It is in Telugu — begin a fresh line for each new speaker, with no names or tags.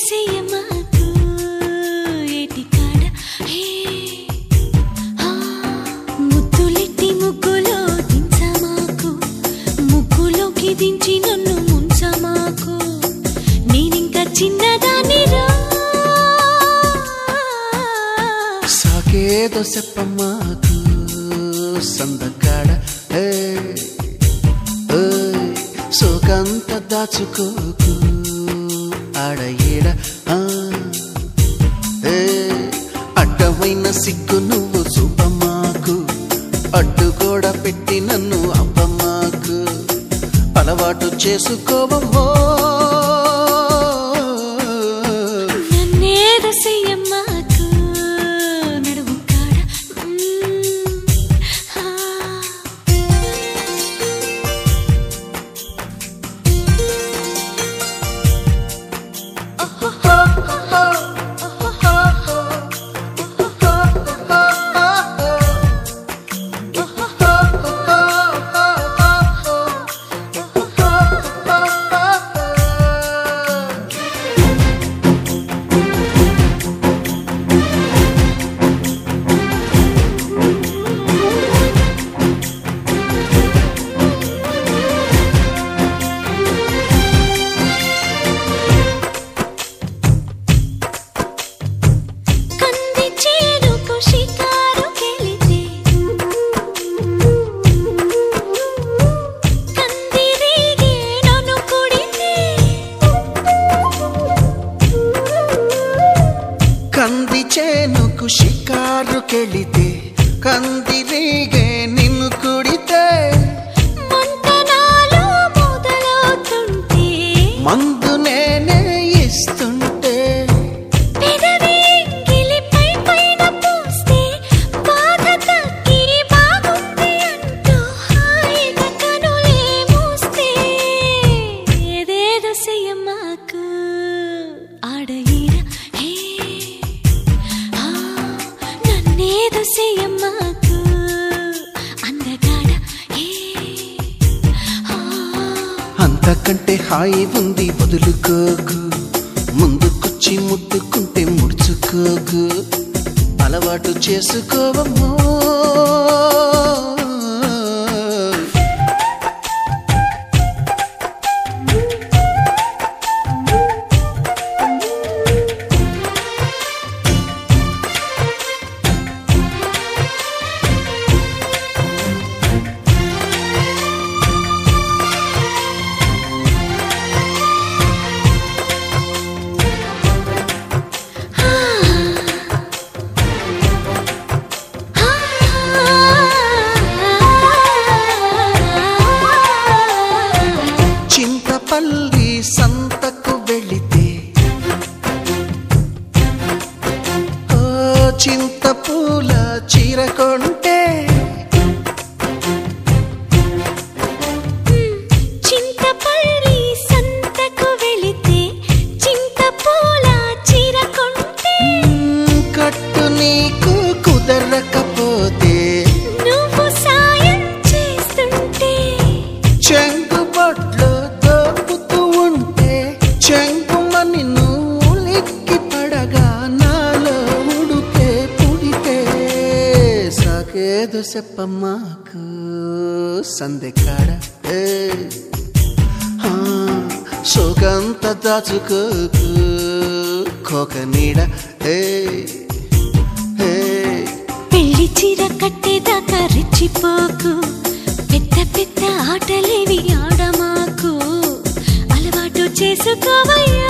దశయమాకు ఏటికాడ ముద్దులెట్టి ముగ్గులో దించమాకు ముగ్గులోకి దించి నన్ను ముంచమాకు నేనింకా చిన్నదానిరా
సాకేదో చెప్పమాకు సందకాడ సోకంత దాచుకోకు ఆడ ఈడ అడ్డమైన సిగ్గు నువ్వు చూపమాకు అడ్డు కూడా పెట్టి నన్ను అప్పమాకు అలవాటు చేసుకోవమ్మో
నన్నేదో చెయ్యమాకు నడుము కాడ
కంది చేనుకు షికారుకెళితే కందిరీగే నిన్ను కుడితే
మంతనాలు మొదలవుతుంటే
మందు నేనే ఇస్తుంటే
పెదవి గిలిపై పైన పూస్తే బాధ తగ్గి బాగుంది అంటూ హాయిగా కనులే మూస్తే ఏదేదో చెయ్యమాకు ఆడ ఈడ నన్నేదో చెయ్యమాకు అందగాడ
అంతకంటే హాయి ఉంది వదులుకోకు ముందుకొచ్చి ముట్టుకుంటే ముడుచుకోకు అలవాటు చేసుకోవమ్మో చింతపల్లి సంతకు వెళితే చింతపూల చీర కొంటే
చింతపల్లి సంతకు వెళితే చింతపూల చీర కొంటే
కట్టు నీకు కుదరకపోతే
నువ్వు సాయం చేస్తుంటే
చెంగు బొట్లు దోపుతూ ఉంటే చెంగుమని నువ్వు లిక్కి పడగా నాలో ఉడితే పుడితే సాకేదో చెప్పమాకు సందెకాడ సోకంత దాచుకోకు కోక నీడ
పెళ్లి చీర కట్టేదాకా రెచ్చిపోకు పెద్ద పెద్ద ఆటలేవి ఆడమాకు అలవాటు చేసుకోవయ్యా